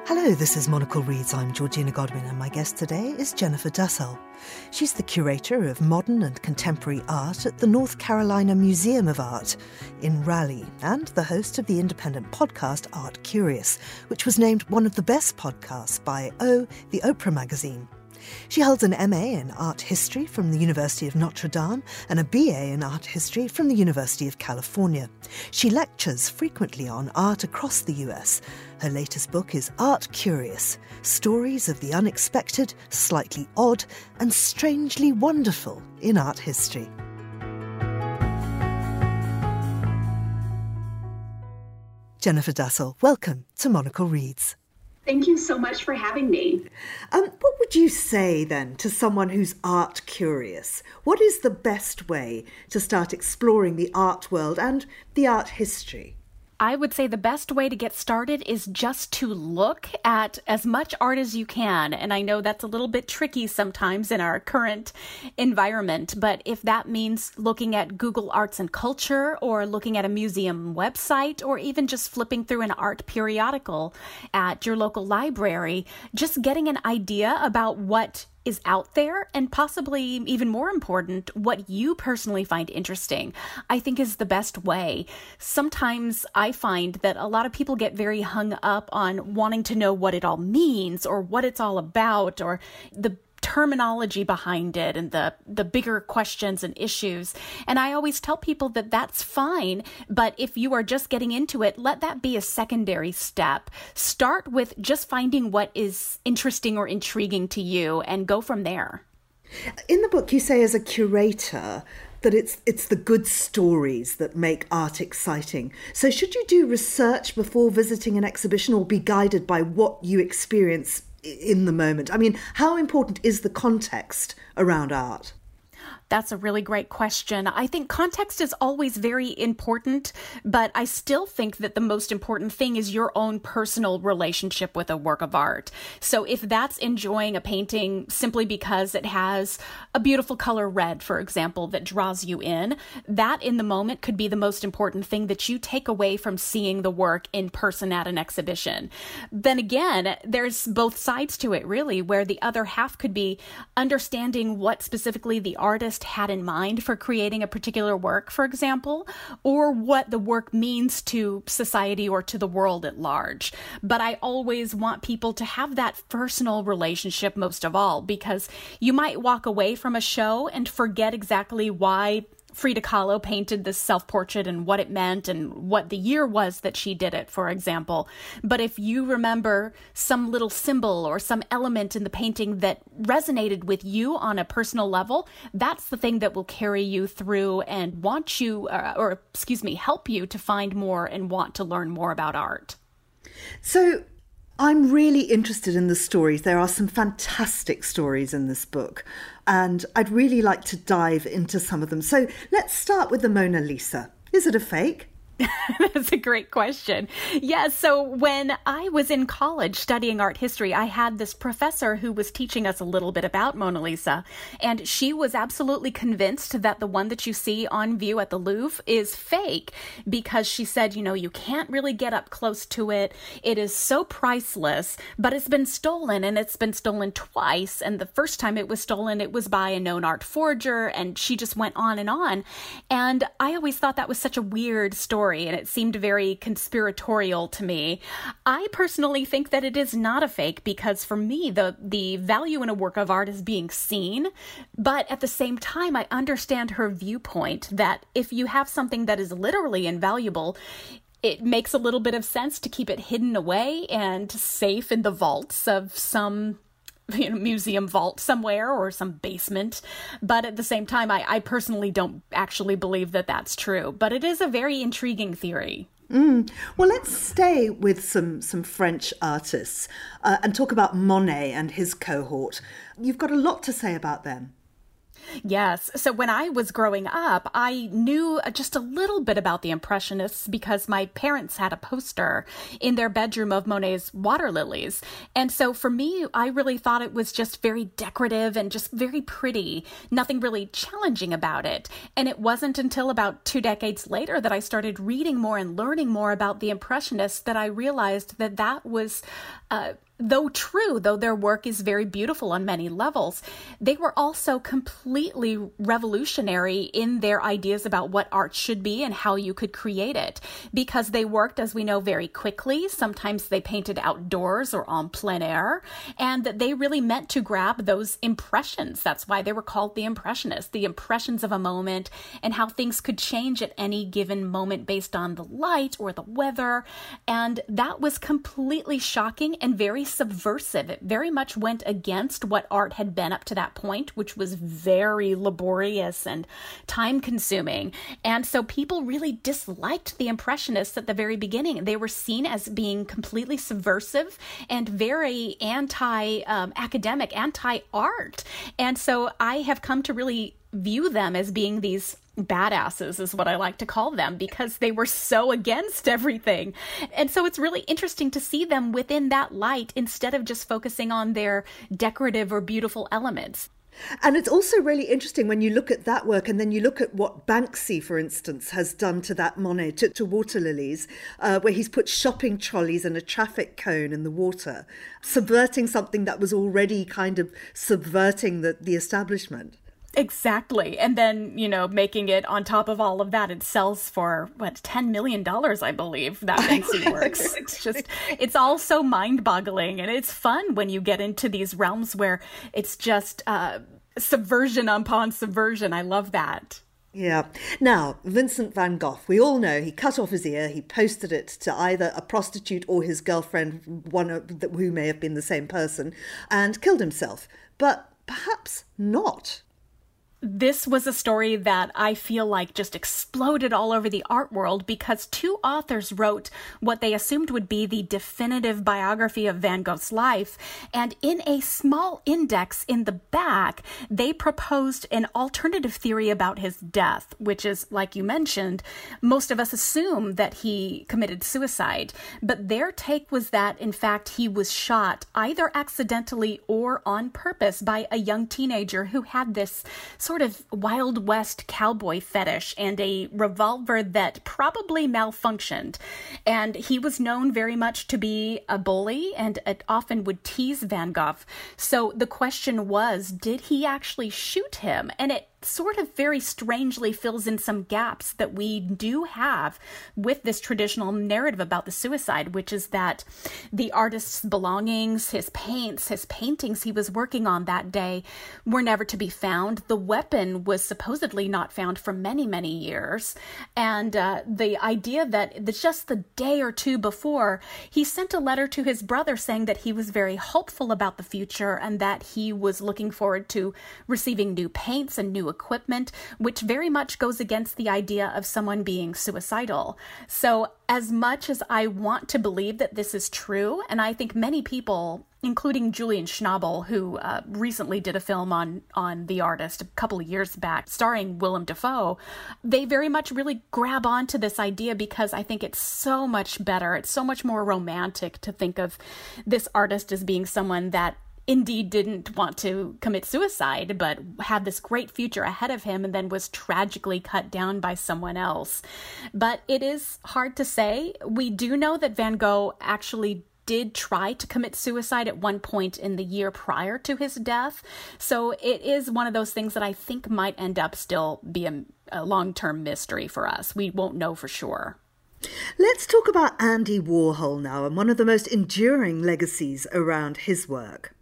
Hello, this is Monocle Reads. I'm Georgina Godwin, and my guest today is Jennifer Dussel. She's the curator of modern and contemporary art at the North Carolina Museum of Art in Raleigh, and the host of the independent podcast Art Curious, which was named one of the best podcasts by the Oprah magazine. She holds an MA in art history from the University of Notre Dame and a BA in art history from the University of California. She lectures frequently on art across the US. Her latest book is Art Curious, Stories of the Unexpected, Slightly Odd and Strangely Wonderful in Art History. Jennifer Dussel, welcome to Monocle Reads. Thank you so much for having me. What would you say then to someone who's art curious? What is the best way to start exploring the art world and the art history? I would say the best way to get started is just to look at as much art as you can. And I know that's a little bit tricky sometimes in our current environment, but if that means looking at Google Arts and Culture or looking at a museum website or even just flipping through an art periodical at your local library, just getting an idea about what is out there and possibly even more important, what you personally find interesting, I think is the best way. Sometimes I find that a lot of people get very hung up on wanting to know what it all means or what it's all about or the terminology behind it and the bigger questions and issues. And I always tell people that that's fine, but if you are just getting into it, let that be a secondary step. Start with just finding what is interesting or intriguing to you and go from there. In the book, you say as a curator that it's the good stories that make art exciting. So should you do research before visiting an exhibition or be guided by what you experience in the moment? I mean, how important is the context around art? That's a really great question. I think context is always very important, but I still think that the most important thing is your own personal relationship with a work of art. So if that's enjoying a painting simply because it has a beautiful color red, for example, that draws you in, that in the moment could be the most important thing that you take away from seeing the work in person at an exhibition. Then again, there's both sides to it, really, where the other half could be understanding what specifically the artist had in mind for creating a particular work, for example, or what the work means to society or to the world at large. But I always want people to have that personal relationship most of all, because you might walk away from a show and forget exactly why Frida Kahlo painted this self-portrait and what it meant and what the year was that she did it, for example. But if you remember some little symbol or some element in the painting that resonated with you on a personal level, that's the thing that will carry you through and help you to find more and want to learn more about art. So I'm really interested in the stories. There are some fantastic stories in this book, and I'd really like to dive into some of them. So let's start with the Mona Lisa. Is it a fake? That's a great question. Yeah, so when I was in college studying art history, I had this professor who was teaching us a little bit about Mona Lisa, and she was absolutely convinced that the one that you see on view at the Louvre is fake because she said, you can't really get up close to it. It is so priceless, but it's been stolen, and it's been stolen twice. And the first time it was stolen, it was by a known art forger, and she just went on and on. And I always thought that was such a weird story, and it seemed very conspiratorial to me. I personally think that it is not a fake because for me, the value in a work of art is being seen. But at the same time, I understand her viewpoint that if you have something that is literally invaluable, it makes a little bit of sense to keep it hidden away and safe in the vaults of some museum vault somewhere or some basement. But at the same time, I personally don't actually believe that that's true. But it is a very intriguing theory. Well, let's stay with some French artists and talk about Monet and his cohort. You've got a lot to say about them. Yes. So when I was growing up, I knew just a little bit about the Impressionists because my parents had a poster in their bedroom of Monet's water lilies. And so for me, I really thought it was just very decorative and just very pretty, nothing really challenging about it. And it wasn't until about 2 decades later that I started reading more and learning more about the Impressionists that I realized that that was though true, though their work is very beautiful on many levels, they were also completely revolutionary in their ideas about what art should be and how you could create it. Because they worked, as we know, very quickly. Sometimes they painted outdoors or en plein air, and they really meant to grab those impressions. That's why they were called the Impressionists, the impressions of a moment and how things could change at any given moment based on the light or the weather. And that was completely shocking and very subversive. It very much went against what art had been up to that point, which was very laborious and time-consuming. And so people really disliked the Impressionists at the very beginning. They were seen as being completely subversive and very anti-academic, anti-art. And so I have come to really view them as being these badasses, is what I like to call them, because they were so against everything. And so it's really interesting to see them within that light instead of just focusing on their decorative or beautiful elements. And it's also really interesting when you look at that work and then you look at what Banksy, for instance, has done to that Monet, to water lilies, where he's put shopping trolleys and a traffic cone in the water, subverting something that was already kind of subverting the establishment. Exactly. And then, making it on top of all of that, it sells for, $10 million, I believe, that Banksy works. It's all so mind-boggling. And it's fun when you get into these realms where it's just subversion upon subversion. I love that. Yeah. Now, Vincent van Gogh, we all know he cut off his ear, he posted it to either a prostitute or his girlfriend, who may have been the same person, and killed himself. But perhaps not. This was a story that I feel like just exploded all over the art world because 2 authors wrote what they assumed would be the definitive biography of Van Gogh's life. And in a small index in the back, they proposed an alternative theory about his death, which is, like you mentioned, most of us assume that he committed suicide. But their take was that, in fact, he was shot either accidentally or on purpose by a young teenager who had this sort of Wild West cowboy fetish and a revolver that probably malfunctioned. And he was known very much to be a bully and often would tease Van Gogh. So the question was, did he actually shoot him? And it sort of very strangely fills in some gaps that we do have with this traditional narrative about the suicide, which is that the artist's belongings, his paints, his paintings he was working on that day were never to be found. The weapon was supposedly not found for many, many years. And the idea that just the day or two before, he sent a letter to his brother saying that he was very hopeful about the future and that he was looking forward to receiving new paints and new equipment, which very much goes against the idea of someone being suicidal. So as much as I want to believe that this is true, and I think many people, including Julian Schnabel, who recently did a film on the artist a couple of years back, starring Willem Dafoe, they very much really grab onto this idea because I think it's so much better. It's so much more romantic to think of this artist as being someone that indeed didn't want to commit suicide, but had this great future ahead of him and then was tragically cut down by someone else. But it is hard to say. We do know that Van Gogh actually did try to commit suicide at one point in the year prior to his death. So it is one of those things that I think might end up still be a long-term mystery for us. We won't know for sure. Let's talk about Andy Warhol now and one of the most enduring legacies around his work.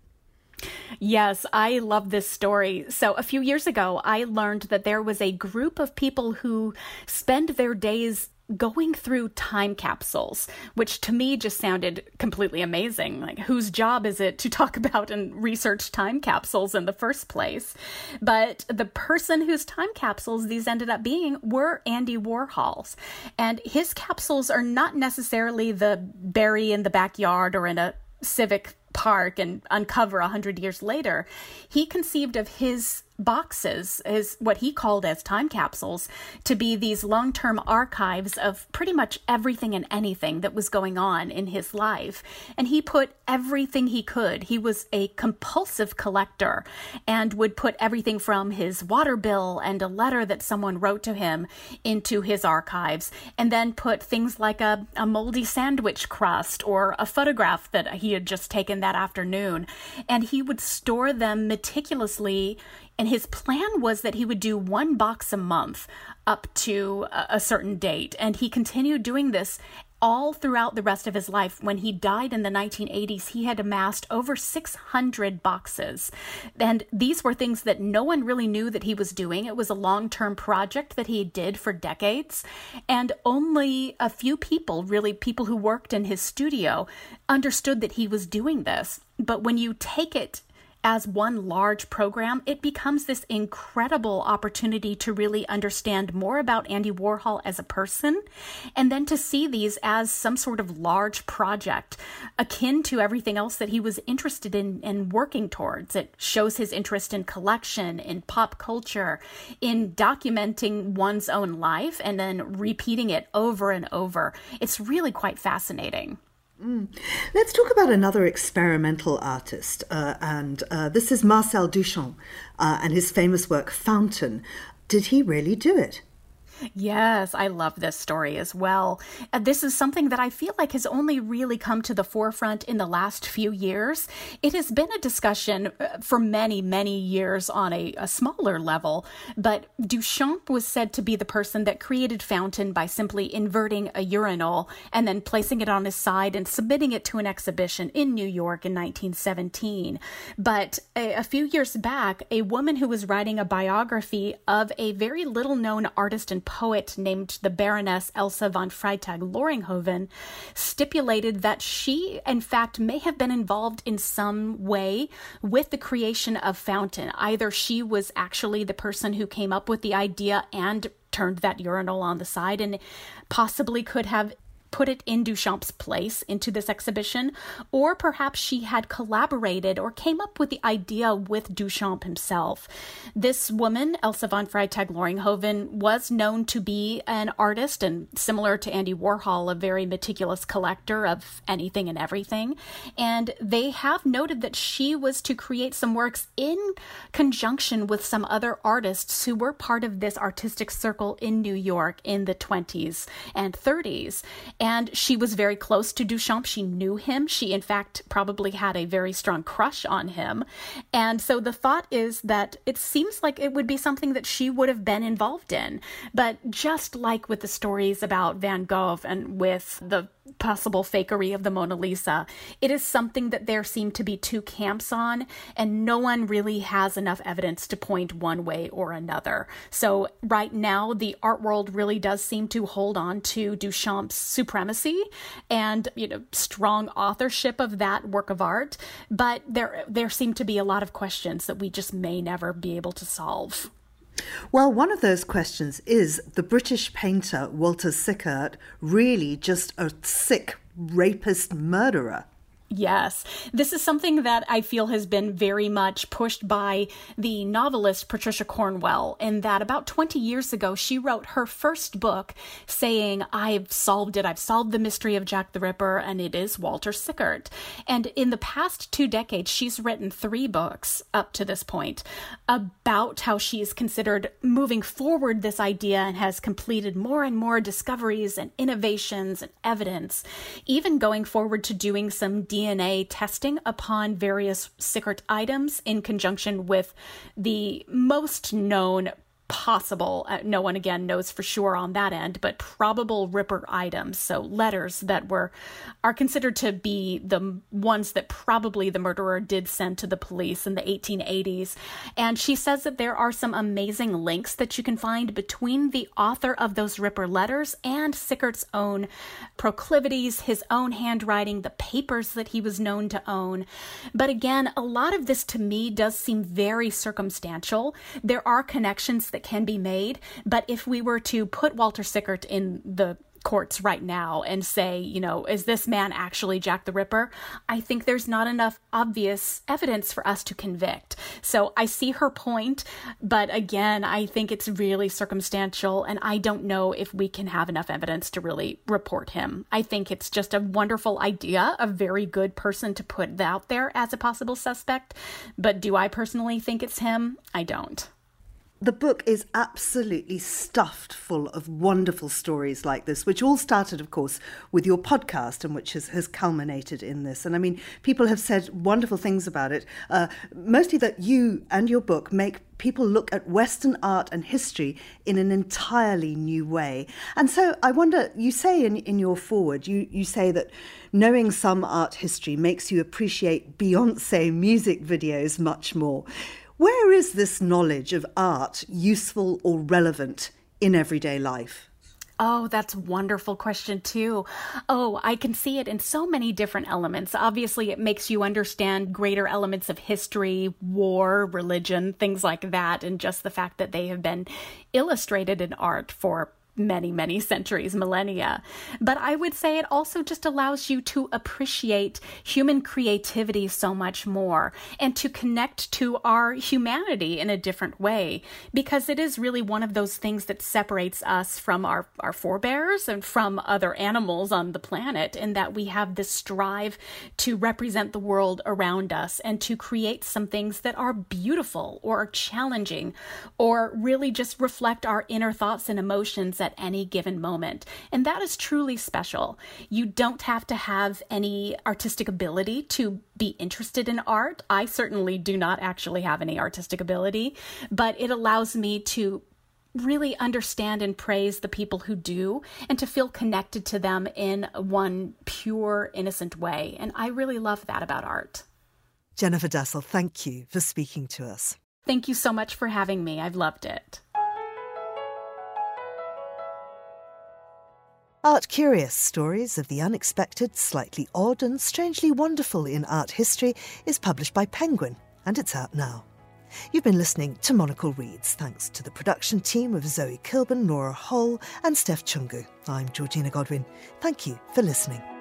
Yes, I love this story. So a few years ago, I learned that there was a group of people who spend their days going through time capsules, which to me just sounded completely amazing. Like, whose job is it to talk about and research time capsules in the first place? But the person whose time capsules these ended up being were Andy Warhol's. And his capsules are not necessarily the bury in the backyard or in a civic park and uncover 100 years later. He conceived of his boxes, is what he called as time capsules, to be these long-term archives of pretty much everything and anything that was going on in his life. And he put everything he could. He was a compulsive collector and would put everything from his water bill and a letter that someone wrote to him into his archives, and then put things like a moldy sandwich crust or a photograph that he had just taken that afternoon. And he would store them meticulously. And his plan was that he would do one box a month up to a certain date. And he continued doing this all throughout the rest of his life. When he died in the 1980s, he had amassed over 600 boxes. And these were things that no one really knew that he was doing. It was a long-term project that he did for decades. And only a few people, really people who worked in his studio, understood that he was doing this. But when you take it as one large program, it becomes this incredible opportunity to really understand more about Andy Warhol as a person, and then to see these as some sort of large project akin to everything else that he was interested in and working towards. It shows his interest in collection, in pop culture, in documenting one's own life and then repeating it over and over. It's really quite fascinating. Let's talk about another experimental artist, and this is Marcel Duchamp and his famous work Fountain. Did he really do it? Yes, I love this story as well. This is something that I feel like has only really come to the forefront in the last few years. It has been a discussion for many, many years on a smaller level, but Duchamp was said to be the person that created Fountain by simply inverting a urinal and then placing it on his side and submitting it to an exhibition in New York in 1917. But a few years back, a woman who was writing a biography of a very little-known artist and poet named the Baroness Elsa von Freytag-Loringhoven stipulated that she, in fact, may have been involved in some way with the creation of Fountain. Either she was actually the person who came up with the idea and turned that urinal on the side and possibly could have put it in Duchamp's place into this exhibition, or perhaps she had collaborated or came up with the idea with Duchamp himself. This woman, Elsa von Freytag-Loringhoven, was known to be an artist and, similar to Andy Warhol, a very meticulous collector of anything and everything. And they have noted that she was to create some works in conjunction with some other artists who were part of this artistic circle in New York in the 20s and 30s. And she was very close to Duchamp. She knew him. She, in fact, probably had a very strong crush on him. And so the thought is that it seems like it would be something that she would have been involved in. But just like with the stories about Van Gogh and with the possible fakery of the Mona Lisa, it is something that there seem to be two camps on, and no one really has enough evidence to point one way or another. So right now, the art world really does seem to hold on to Duchamp's supremacy and, strong authorship of that work of art, but there seem to be a lot of questions that we just may never be able to solve. Well, one of those questions is the British painter Walter Sickert really just a sick rapist murderer? Yes, this is something that I feel has been very much pushed by the novelist Patricia Cornwell, in that about 20 years ago, she wrote her first book saying, I've solved it. I've solved the mystery of Jack the Ripper, and it is Walter Sickert. And in the past 2 decades, she's written 3 books up to this point about how she's considered moving forward this idea and has completed more and more discoveries and innovations and evidence, even going forward to doing some DNA testing upon various Sickert items in conjunction with the most known possible, no one again knows for sure on that end, but probable Ripper items. So letters that are considered to be the ones that probably the murderer did send to the police in the 1880s. And she says that there are some amazing links that you can find between the author of those Ripper letters and Sickert's own proclivities, his own handwriting, the papers that he was known to own. But again, a lot of this to me does seem very circumstantial. There are connections that can be made, but if we were to put Walter Sickert in the courts right now and say, is this man actually Jack the Ripper? I think there's not enough obvious evidence for us to convict. So I see her point, but again, I think it's really circumstantial, and I don't know if we can have enough evidence to really report him. I think it's just a wonderful idea, a very good person to put out there as a possible suspect, but do I personally think it's him? I don't. The book is absolutely stuffed full of wonderful stories like this, which all started, of course, with your podcast and which has culminated in this. And I mean, people have said wonderful things about it, mostly that you and your book make people look at Western art and history in an entirely new way. And so I wonder, you say in your foreword, you say that knowing some art history makes you appreciate Beyoncé music videos much more. Where is this knowledge of art useful or relevant in everyday life? Oh, that's a wonderful question, too. Oh, I can see it in so many different elements. Obviously, it makes you understand greater elements of history, war, religion, things like that, and just the fact that they have been illustrated in art for many, many centuries, millennia. But I would say it also just allows you to appreciate human creativity so much more and to connect to our humanity in a different way, because it is really one of those things that separates us from our forebears and from other animals on the planet, in that we have this drive to represent the world around us and to create some things that are beautiful or challenging or really just reflect our inner thoughts and emotions at any given moment. And that is truly special. You don't have to have any artistic ability to be interested in art. I certainly do not actually have any artistic ability, but it allows me to really understand and praise the people who do and to feel connected to them in one pure, innocent way. And I really love that about art. Jennifer Dassel, thank you for speaking to us. Thank you so much for having me. I've loved it. Art Curious, Stories of the Unexpected, Slightly Odd and Strangely Wonderful in Art History is published by Penguin, and it's out now. You've been listening to Monocle Reads, thanks to the production team of Zoe Kilburn, Laura Hull and Steph Chungu. I'm Georgina Godwin. Thank you for listening.